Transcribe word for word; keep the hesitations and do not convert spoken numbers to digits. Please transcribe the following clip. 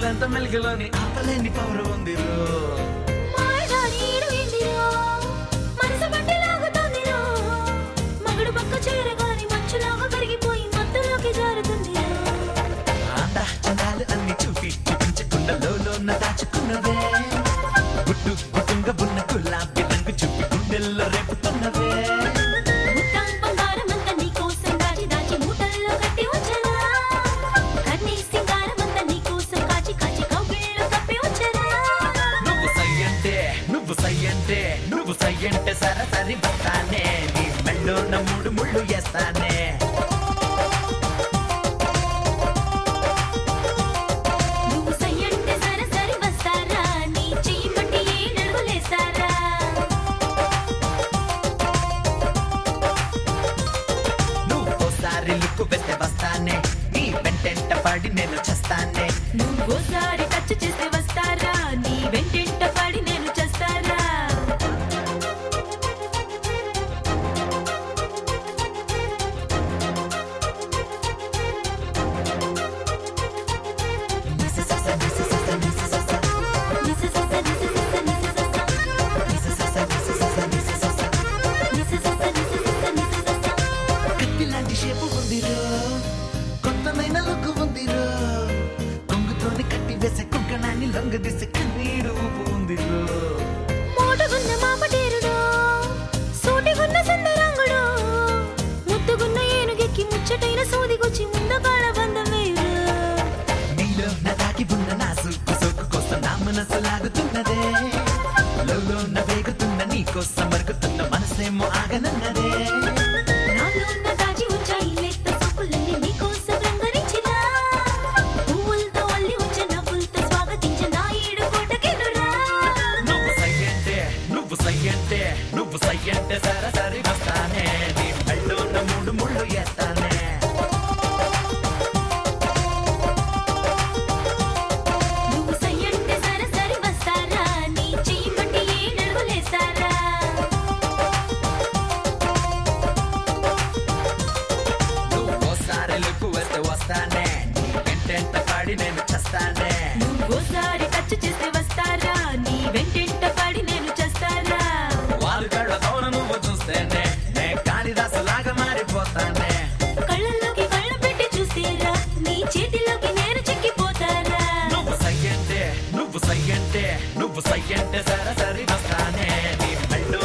రంగులంతా మెలికలోని ఆపలేని power ఉంది చందాలు అన్ని చూపి చూపించకుండా లోన దాచుకున్నవే గుట్టు గుట్టుగా ఉన్న గులాబీ రంగు చూపి గుండెల్లో రేపుతున్నవే నువ్వు సయ్యంటే నువ్వు సయ్యంటే నువ్వు సయ్యంటే సరసరి వస్తానే నీ మెళ్ళోన మూడు ముళ్ళు వేస్తానే లుక్కు వేస్తే వస్తానే నీ వెంటెంట పడి నేను చేస్తానే నువ్వోసారి టచ్ చేస్తే వస్తారా నీ వెంటెంట పడి నేను చేస్తారా కొత్తమైన లుక్కు ఉందిరో కొంగుతోని కట్టి వేసే కుంకణాన్ని లొంగదీసే కన్నీడు ఊపు ఉందిరో మోటగున్న మాపటేరుడో సూటిగున్న సుందరంగుడో ముద్దుగున్న ఏనుగెక్కి ముచ్చటైన సూదిగొచ్చి ముందకాడ బంధం వేయుడు నీలో నా దాకి ఉన్న నా సూకు సోకు కోసం నా మనసు లాగుతున్నదే లోలో నా వేగుతున్న నీ కోసం మరుగుతున్న మనసేమో ఆగనన్నదే నువ్వు సయ్యంటే సరసరి వస్తానే నీ మెళ్ళోన మూడు ముళ్ళు వేస్తానే నువ్వు సయ్యంటే సరసరి వస్తారా నీ చెయ్యి పట్టి ఏడడుగులేస్తారా నువ్వోసారి లుక్కు వేస్తే వస్తానే నీ వెంటెంట పడి నేను చేస్తానే నువ్వోసారి టచ్ చేస్తే వస్తారా నీ వెంటెంట పడి నేను చేస్తారా నువ్వు చూస్తేనే నే కాళిదాసులాగా మారిపోతానే కళ్ళల్లోకి కళ్ళు పెట్టి చూసేరా నీ చేతిలోకి నేను చెక్కిపోతారా నువ్వు సయ్యంటే నువ్వు సయ్యంటే నువ్వు సయ్యంటే సరసరి వస్తానే నీ మెళ్ళు